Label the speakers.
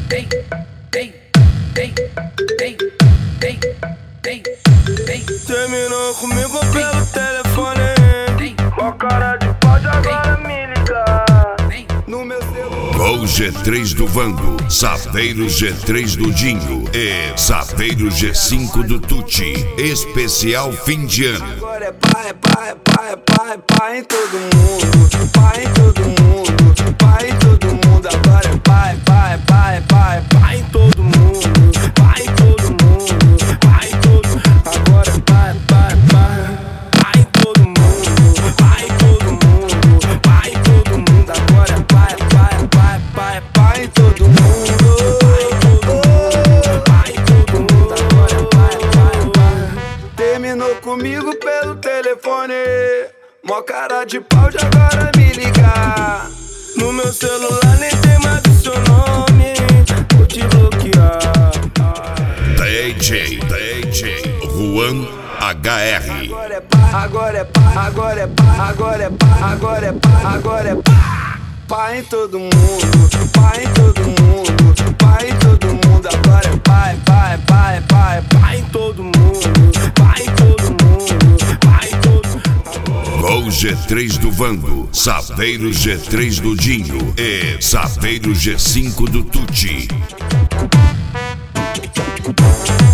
Speaker 1: Terminou comigo pelo telefone. Mó cara de pau de agora me ligar. No meu celular.
Speaker 2: Com G3 do Vando, Saveiro G3 do Dinho e Saveiro G5 do Tuti. Especial fim de ano.
Speaker 1: Agora é pai em todo mundo. Pai em todo mundo. Pai em todo mundo. Agora é pai em todo mundo. Pai em todo mundo. Pai em todo. Agora é pai em todo mundo. Pai em todo mundo. Pai em todo mundo. Agora é pai em todo mundo. Pai em todo mundo. Agora é pai. Terminou comigo pelo telefone. Mó cara de pau de agora me ligar. No meu celular nem tem mais o seu nome. Vou te bloquear.
Speaker 2: DJ Juan HR.
Speaker 1: Agora é pai em todo mundo. Pai em todo mundo. Pai em todo mundo. Agora é pai em todo mundo. Pai em todo mundo. Pai em todo mundo.
Speaker 2: Com G3 do Vando, Saveiro G3 do Dinho e Saveiro G5 do Tuti.